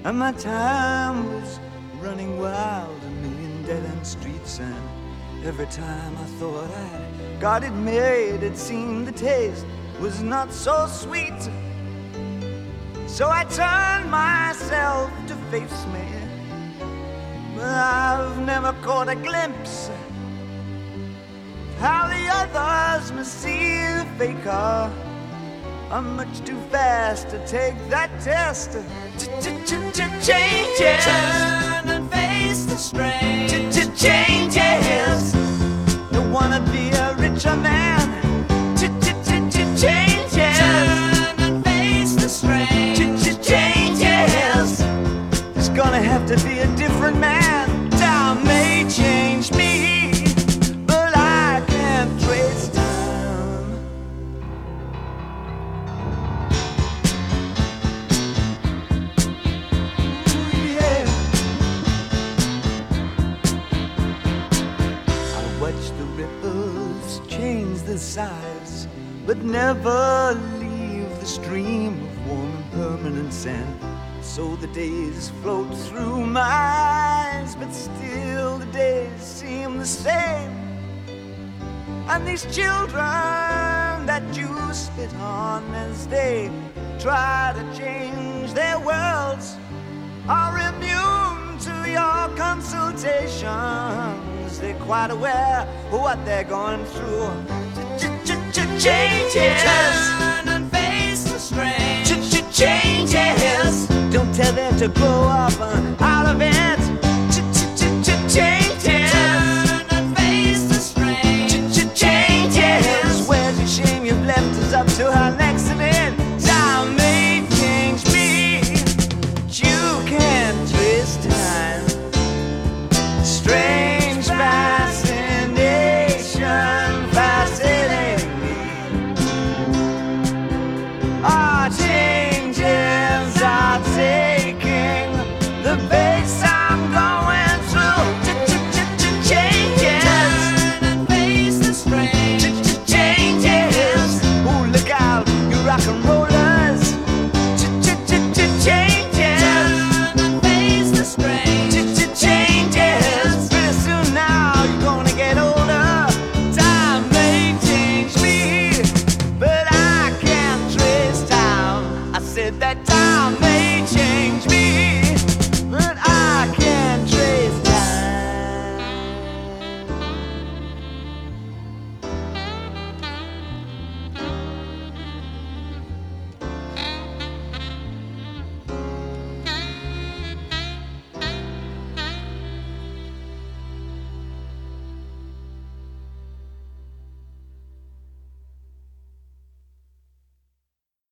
and my time was running wild, a million dead-end streets, and every time I thought I'd got it made, it seemed the taste was not so sweet. So I turned myself to face me, but I've never caught a glimpse of how the others must see the faker. I'm much too fast to take that test. Changes. Turn and face the strain. Changes. Don't wanna be a richer man. Changes. Turn and face the strain. Changes. There's gonna have to be a different man. Time may change me, but I can't trace time. Ooh, yeah. I watch the ripples change the size, but never leave the stream of warm and permanent sand. So the days float through my eyes, but still the days seem the same. And these children that you spit on as they try to change their worlds are immune to your consultations. They're quite aware of what they're going through. Changes. Turn and face the strain. Changes. Don't tell them to grow up out of it.